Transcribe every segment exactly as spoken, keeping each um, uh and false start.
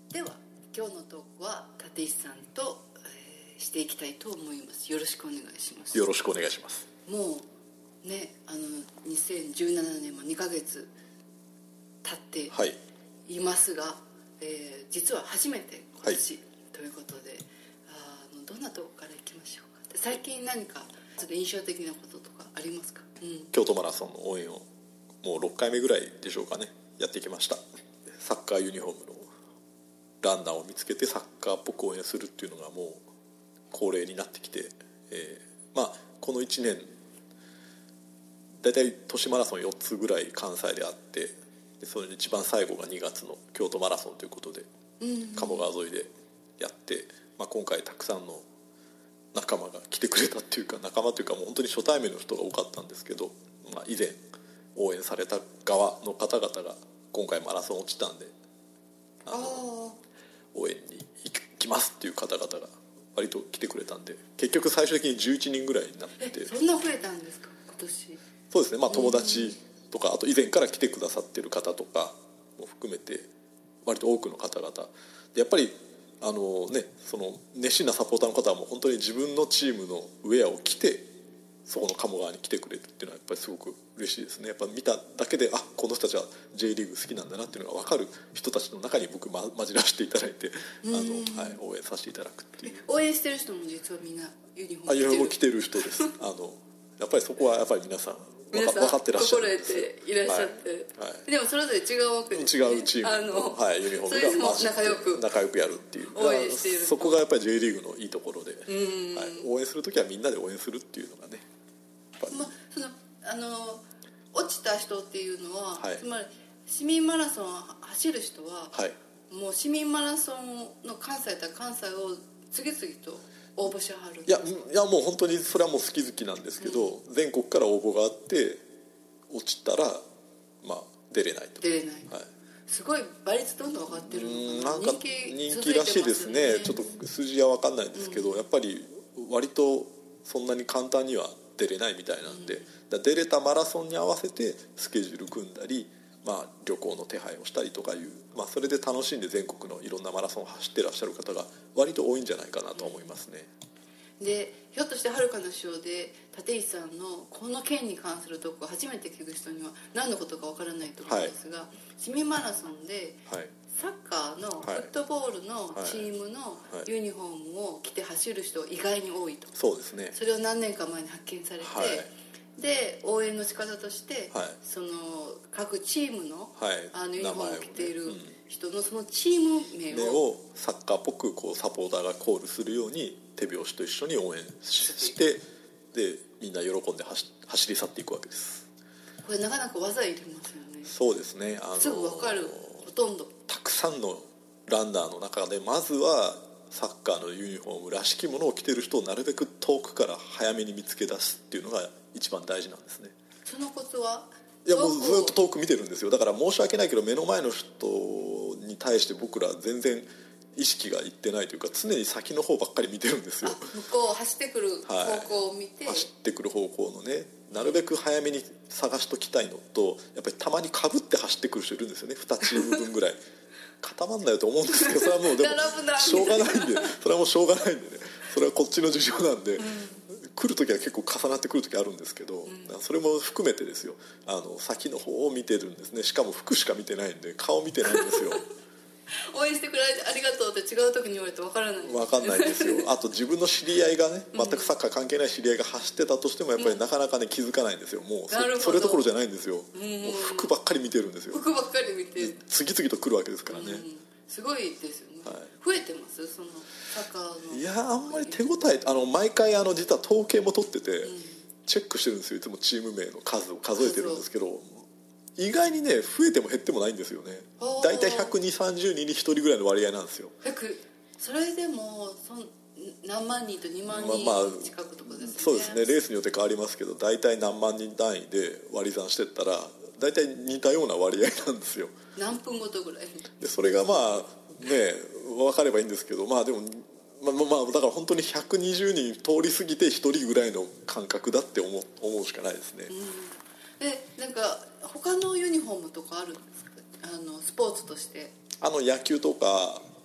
では今日のトークは立石さんと、えー、していきたいと思います。よろしくお願いします。 よろしくお願いします。 もうね、あのにせんじゅうななねんもにかげつ経っていますが、はい、えー、実は初めて今年、はい、ということで、あのどんなとこからいきましょうか。最近何かちょっと印象的なこととかありますか？うん、 京都マラソンの応援をもうろっかいめぐらいでしょうかね、やってきました。サッカーユニフォームのランナーを見つけてサッカーっぽく応援するっていうのがもう恒例になってきて、えー、まあこのいちねんだいたい都市マラソンよっつぐらい関西であって、でそれで一番最後がにがつの京都マラソンということで、うん、鴨川沿いでやって、まあ、今回たくさんの仲間が来てくれたっていうか、仲間というかもう本当に初対面の人が多かったんですけど、まあ、以前応援された側の方々が今回マラソン落ちたんであの応援に行きますっていう方々が割と来てくれたんで、結局最終的にじゅういちにんぐらいになって。 え、そんな増えたんですか今年？ そうですね、まあ、友達とかあと以前から来てくださってる方とかも含めて割と多くの方々で、やっぱりあの、ね、その熱心なサポーターの方はもう本当に自分のチームのウェアを着てそこの鴨川に来てくれるっていうのはやっぱりすごく嬉しいですね。やっぱ見ただけで、あ、この人たちは J リーグ好きなんだなっていうのが分かる人たちの中に僕、ま、混じらせていただいて、あの、はい、応援させていただくっていう。 応援してる人も実はみんなユニフォーム着てる？ あ、ユニフォーム着てる人です。あのやっぱりそこはやっぱり皆さん分 か, 分かってらっしゃる。 心得ていらっしゃって、はいはい、でもそれぞれ違うわけですね。 違うチームの、はい、ユニフォームがそれでも仲良く仲良くやるっていう応援している。 そこがやっぱり J リーグのいいところで、うん、はい、応援するときはみんなで応援するっていうのがね、 ま、そのあの落ちた人っていうのは、はい、つまり市民マラソンを走る人は、はい、もう市民マラソンの関西だったら関西を次々と応募しはる。 いや、いやもう本当にそれはもう好き好きなんですけど、うん、全国から応募があって落ちたら、まあ、出れないと。 出れない、はい、すごい倍率どんどん上がってるのかな。 なんか人気、人気らしいですね。ちょっと数字は分かんないんですけど、うん、やっぱり割とそんなに簡単には出れないみたいなんで、うん、だ出れたマラソンに合わせてスケジュール組んだり、まあ、旅行の手配をしたりとかいう、まあ、それで楽しんで全国のいろんなマラソンを走ってらっしゃる方が割と多いんじゃないかなと思いますね。 でひょっとしてはるかの塩で立石さんのこの件に関するとこ初めて聞く人には何のことかわからないと思うんですが、はい、市民マラソンでサッカーのフットボールのチームのユニフォームを着て走る人が意外に多いと。 そうですね。 それを何年か前に発見されて、はい、で応援の仕方として、はい、その各チームの、はい、あのユニフォームを着ている人のそのチーム名を、 をサッカーっぽくこうサポーターがコールするように手拍子と一緒に応援してでみんな喜んで 走, 走り去っていくわけです。 これなかなか技いりますよね。 そうですね、あのすぐ分かる。ほとんどたくさんのランナーの中でまずはサッカーのユニフォームらしきものを着てる人をなるべく遠くから早めに見つけ出すっていうのが一番大事なんですね。 そのコツは？ いやもうずっと遠く見てるんですよ。だから申し訳ないけど目の前の人に対して僕ら全然意識がいってないというか、常に先の方ばっかり見てるんですよ。 向こう走ってくる方向を見て、 はい、走ってくる方向のね、なるべく早めに探しときたいのと、やっぱりたまにかぶって走ってくる人いるんですよね。にチーム分ぐらい固まんなよと思うんですけど、それはもうでもしょうがないんで、それはもうしょうがないんでね、それはこっちの事情なんで、うん、来る時は結構重なってくる時あるんですけど、うん、それも含めてですよ、あの先の方を見てるんですね。しかも服しか見てないんで顔見てないんですよ。 応援してくれてありがとうって違う時に言われて分からないんです、 分かんないんですよ。あと自分の知り合いがね、全くサッカー関係ない知り合いが走ってたとしてもやっぱりなかなかね気づかないんですよ。もう そ, それどころじゃないんですよ。もう服ばっかり見てるんですよ。 服ばっかり見て次々と来るわけですからね。 すごいですよね、はい、増えてますそのサッカーの。 いやあんまり手応え、あの毎回あの実は統計も取ってて、うん、チェックしてるんですよ。いつもチーム名の数を数えてるんですけど、意外にね増えても減ってもないんですよね。だいたいひゃくにじゅう、さんじゅうにんにひとりぐらいの割合なんですよ。 それでもそ何万人とにまんにん近くとかですね、まあ、 そうですね。レースによって変わりますけど、だいたい何万人単位で割り算してったらだいたい似たような割合なんですよ。 何分ごとぐらいでそれがまあね分かればいいんですけど、まあでもまあ、まあ、だから本当にひゃくにじゅうにん通り過ぎてひとりぐらいの感覚だって思う、思うしかないですね。 うん、でなんか他のユニフォームとかあるんですか？あのスポーツとして。 あの野球とか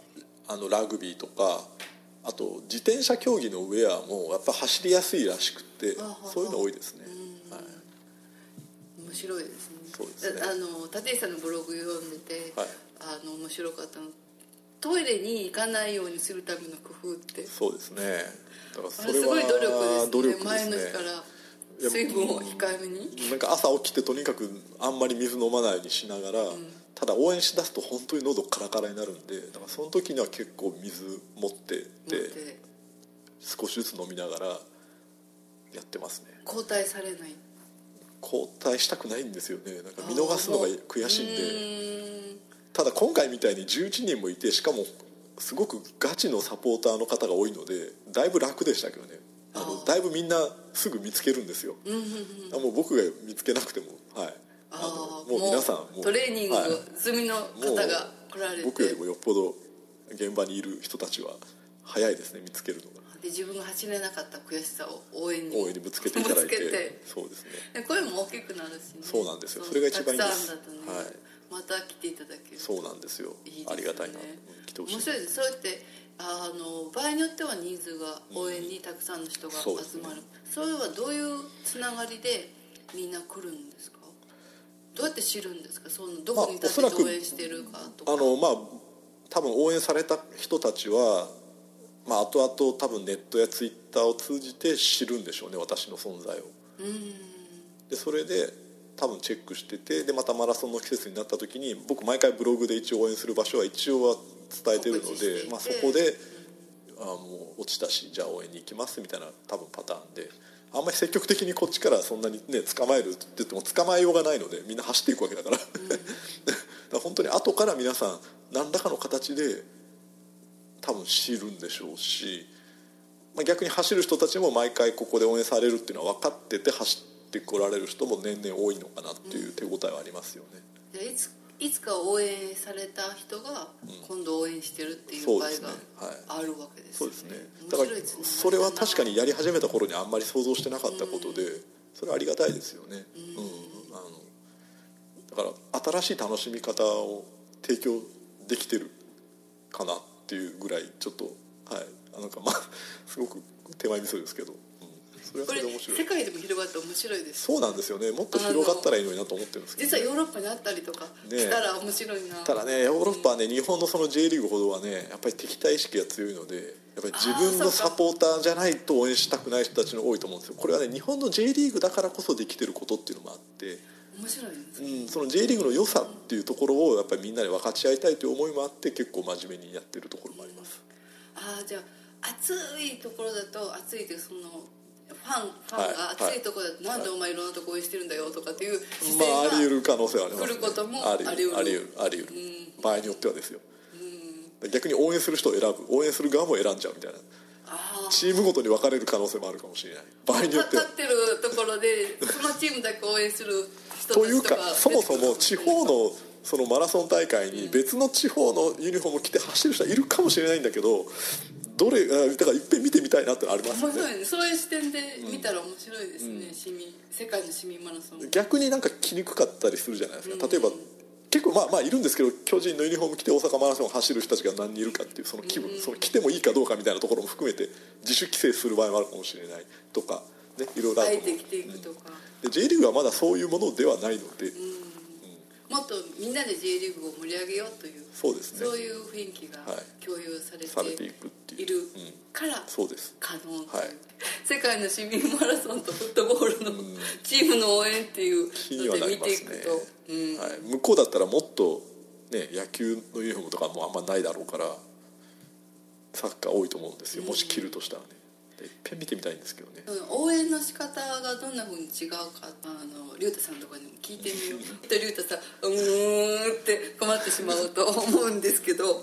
あのラグビーとかあと自転車競技のウェアもやっぱ走りやすいらしくて、そういうの多いですね。はい、 面白いですね。 そうですね。 あの立石さんのブログ読んでて、 はい、 あの面白かったの、トイレに行かないようにするための工夫って。 そうですね。だからそれはすごい努力ですね。 努力ですね。 前の日から水分を控えめに。 なんか朝起きてとにかくあんまり水飲まないようにしながら、うん、ただ応援しだすと本当に喉カラカラになるんで、だからその時には結構水持ってって少しずつ飲みながらやってますね。 交代されない？ 交代したくないんですよね。なんか見逃すのが悔しいんで。ただ今回みたいにじゅういちにんもいて、しかもすごくガチのサポーターの方が多いのでだいぶ楽でしたけどね。あのだいぶみんなすぐ見つけるんですよ。もう僕が見つけなくても、はい、 ああのもう皆さんもうトレーニング済みの方が来られて、 僕よりもよっぽど現場にいる人たちは早いですね、見つけるのが。 で自分が走れなかった悔しさを応援に応援にぶつけていただいてそうですね。 声も大きくなるし、ね、 そうなんですよ。それが一番いいです。 たくさんだとね、はい、また来ていただける。 そうなんですよ。いいですね、ありがたいな。来てほしい。 面白いです。そうやってあの場合によっては人数が応援にたくさんの人が集まる、うん、そういうのはどういうつながりでみんな来るんですか？どうやって知るんですか？そのどこに立って応援してるかとか。 あのまあ多分応援された人たちは、まあ後々多分ネットやツイッターを通じて知るんでしょうね、私の存在を。うんでそれで多分チェックしてて、でまたマラソンの季節になった時に僕毎回ブログで一応応援する場所は一応は伝えてるので、まあ、そこであもう落ちたしじゃあ応援に行きますみたいな多分パターンで、あんまり積極的にこっちからそんなにね捕まえるって言っても捕まえようがないのでみんな走っていくわけだから、うん、だから本当に後から皆さん何らかの形で多分知るんでしょうし、まあ、逆に走る人たちも毎回ここで応援されるっていうのは分かってて走ってこられる人も年々多いのかなっていう手応えはありますよね。 うん、いついつか応援された人が今度応援してるっていう場合があるわけですよね。そうですね。だからそれは確かにやり始めた頃にあんまり想像してなかったことで、それはありがたいですよね。うん、あのだから新しい楽しみ方を提供できてるかなっていうぐらいちょっとはいなんかまあすごく手前味噌ですけど。それはそれで面白い。 世界でも広がって面白いです。 そうなんですよね。もっと広がったらいいのになと思ってるんですけど、 ね、実はヨーロッパにあったりとかしたら面白いな。 ただねヨーロッパはね、うん、日本のその J リーグほどはねやっぱり敵対意識が強いので、やっぱり自分のサポーターじゃないと応援したくない人たちの多いと思うんですよ。これはね日本の J リーグだからこそできてることっていうのもあって、 面白いですね。 うん、その J リーグの良さっていうところをやっぱりみんなで分かち合いたいという思いもあって結構真面目にやってるところもあります。 うん、ああじゃあ暑いところだと暑いというそのファンファンが暑いところだと、はい、なんでお前いろんなとこ応援してるんだよとかっていう視線が、まあ、あり得る可能性はあります、ね、来ることもあり得るあり得るあり得る、うん、場合によってはですよ、うん、逆に応援する人を選ぶ応援する側も選んじゃうみたいな、あチームごとに分かれる可能性もあるかもしれない。場合によっては立ってるところでそのチームだけ応援する人たちとかというかそもそも地方のそのマラソン大会に別の地方のユニフォームを着て走る人はいるかもしれないんだけど、どれだからいっぺん見てみたいなってのありますよね。面白いね。そういう視点で見たら面白いですね、うん、市民世界の市民マラソン。 逆になんか着にくかったりするじゃないですか。例えば、うん、結構まあまあいるんですけど、巨人のユニフォーム着て大阪マラソンを走る人たちが何人いるかっていうその気分、うん、その着てもいいかどうかみたいなところも含めて自主規制する場合もあるかもしれないとかね、いろいろあると思う。 あえて着ていくとか、 うん、で J リーグはまだそういうものではないので、うんもっとみんなで J リーグを盛り上げようという、 そうですね、 そういう雰囲気が共有されて、 はい、されていくっていういるからそうです可能という、 はい、 世界の市民マラソンとフットボールの、うん、チームの応援っていうので見ていくと、うんはい、向こうだったらもっと、ね、野球のユニフォームとかもあんまないだろうからサッカー多いと思うんですよ、もし着るとしたらね。いっぺん見てみたいんですけどね、 うん、応援の仕方がどんな風に違うかあの竜太さんとかにも聞いてみようと竜太さんうーんって困ってしまうと思うんですけど、うんうんうん、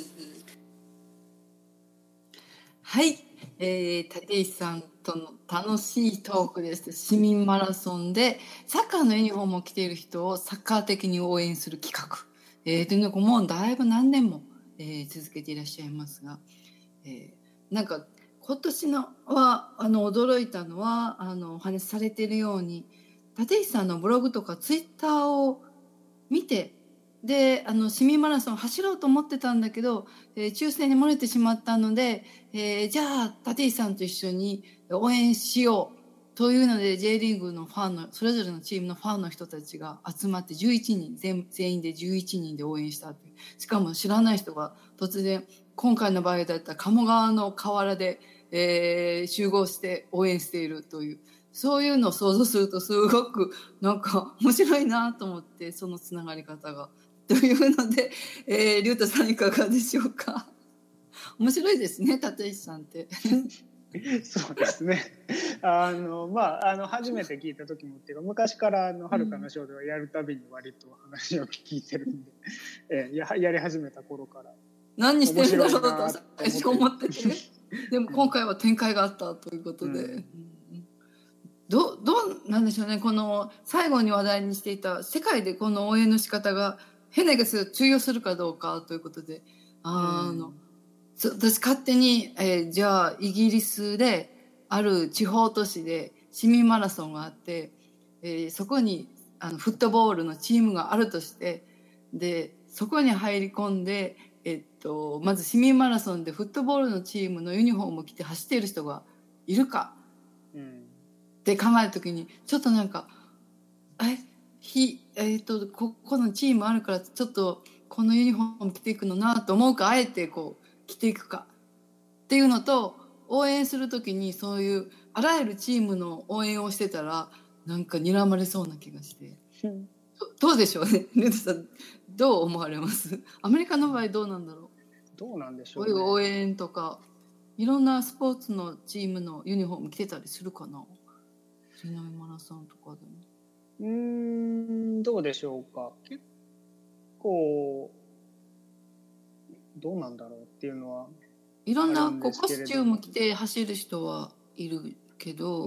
はい、えー、立石さんとの楽しいトークです。市民マラソンでサッカーのユニフォームを着ている人をサッカー的に応援する企画、えー、というのをもうだいぶ何年も、えー、続けていらっしゃいますが、えー、なんか今年のはあの驚いたのはあのお話しされているように立石さんのブログとかツイッターを見てであの市民マラソン走ろうと思ってたんだけど、えー、抽選に漏れてしまったので、えー、じゃあ立石さんと一緒に応援しようというので J リーグのファンのそれぞれのチームのファンの人たちが集まってじゅういちにん 全, 全員でじゅういちにんで応援したって。しかも知らない人が突然今回の場合だったら鴨川の河原で、えー、集合して応援しているというそういうのを想像するとすごくなんか面白いなと思って、そのつながり方がというので、えー、竜太さんいかがでしょうか。面白いですね、立石さんってそうですね。あのまああの初めて聞いた時もっていうか、昔からあのはるかのショーではやるたびに割と話を聞いてるんで、えー、や, やり始めた頃から何してるんだろうと最初思っててでも今回は展開があったということで、うん、ど, どうなんでしょうね。この最後に話題にしていた世界でこの応援の仕方が変な言い方通用するかどうかということで、あの、うん、私勝手に、えー、じゃあイギリスである地方都市で市民マラソンがあって、えー、そこにあのフットボールのチームがあるとして、でそこに入り込んで、えっと、まず市民マラソンでフットボールのチームのユニフォームを着て走っている人がいるか、うん、って考えるときにちょっとなんかえひ、えー、とここのチームあるからちょっとこのユニフォーム着ていくのなと思うか、あえてこう着ていくかっていうのと、応援するときにそういうあらゆるチームの応援をしてたらなんか睨まれそうな気がして、うん、ど, どうでしょうね。ルートさんどう思われます？アメリカの場合どうなんだろう。 どうなんでしょうね。 応援とかいろんなスポーツのチームのユニフォーム着てたりするかな。市内マラソンとかでも。 うーん、どうでしょうか。結構どうなんだろうっていうのはいろんなこうコスチューム着て走る人はいるけど、 うん、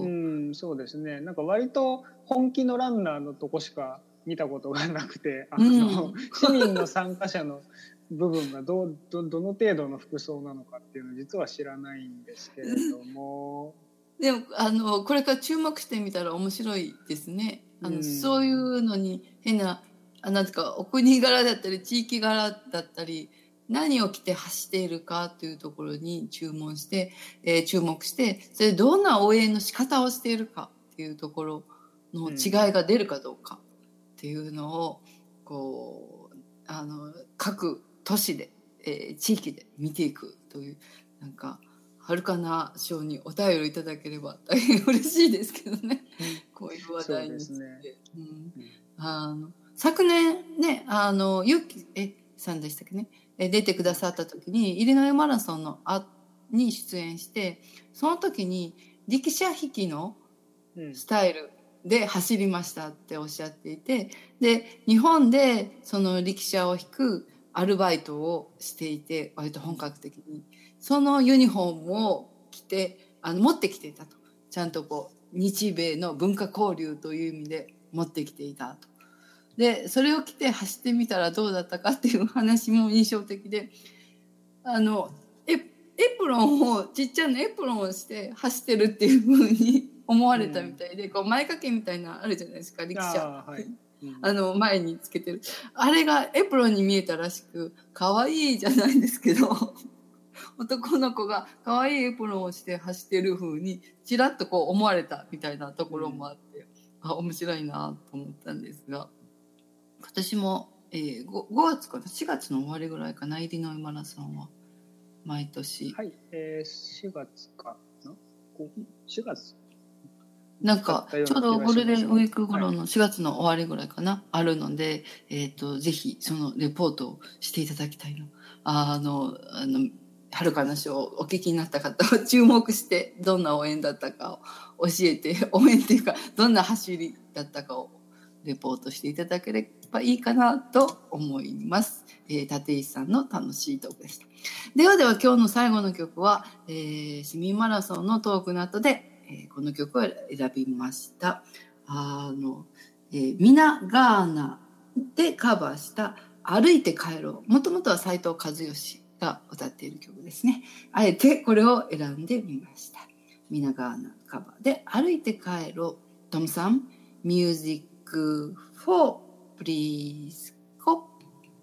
そうですね。なんか割と本気のランナーのとこしか見たことがなくて、あの、うん、市民の参加者の部分が ど, ど, どの程度の服装なのかっていうのを実は知らないんですけれどもでもあのこれから注目してみたら面白いですね。あの、うん、そういうのに変ななんていうかお国柄だったり地域柄だったり何を着て走っているかというところに注文して、えー、注目してそれでどんな応援の仕方をしているかっていうところの違いが出るかどうかっていうのをこうあの各都市で、えー、地域で見ていくという、なんかはるかな賞にお便りいただければ大変嬉しいですけどね、うん、こういう話題について、ねうんうん、あの昨年ねあのゆきえさんでしたっけね、出てくださった時にイリノイマラソンのあに出演して、その時に力車引きのスタイルで走りましたっておっしゃっていて、で日本でその力車を引くアルバイトをしていて割と本格的にそのユニフォームを着てあの持ってきていたと、ちゃんとこう日米の文化交流という意味で持ってきていたと。でそれを着て走ってみたらどうだったかっていう話も印象的で、あの エ, エプロンをちっちゃなエプロンをして走ってるっていう風に思われたみたいで、うん、こう前掛けみたいなあるじゃないですか力車 あ,、はいうん、あの前につけてるあれがエプロンに見えたらしく、可愛いじゃないですけど男の子が可愛いエプロンをして走ってる風にちらっとこう思われたみたいなところもあって、うん、あ面白いなと思ったんですが、今年も、えー、ご, ごがつかなしがつの終わりぐらいかな、イリノイマラソンは毎年はい、えー、しがつかなしがつなんかちょうどゴールデンウィーク頃のしがつの終わりぐらいかな、はい、あるので、えーと、ぜひそのレポートをしていただきたいの。あのあのはるかの賞をお聞きになった方は注目してどんな応援だったかを教えて、応援っていうかどんな走りだったかをレポートしていただければいいかなと思います。えー、立石さんの楽しいトークでした。ではでは今日の最後の曲は、えー、市民マラソンのトークの後で、えー、この曲を選びました。あの、えー、ミナ・ガーナでカバーした歩いて帰ろう。もともとは斉藤和義が歌っている曲ですね。あえてこれを選んでみました。ミナ・ガーナカバーで歩いて帰ろう。トムさん、ミュージックフォープリーズコ。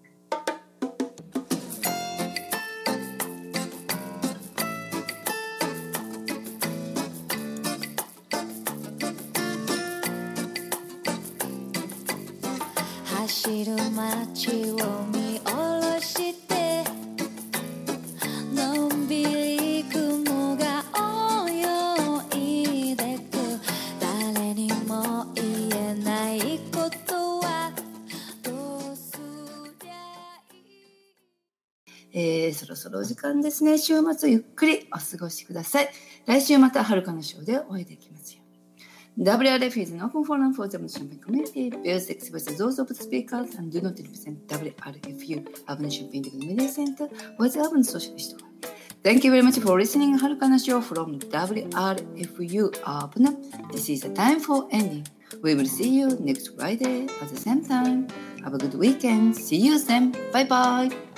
走る街を見下ろしてのんびり雲が泳いでく誰にも言えないことはどうすりゃいい。 えー、そろそろお時間ですね。週末ゆっくりお過ごしください。来週またはるかのショーでお会いできますよ。ダブリューアールエフis an open forum for the Champagne community. Bears express those of the speakers and do not representダブリューアールエフユーUrban Champagne Media Center or the Urban Socialist. Thank you very much for listening. はるかのショー from ダブリューアールエフユー Urban. This is the time for ending. We will see you next Friday at the same time. Have a good weekend. See you then. Bye bye.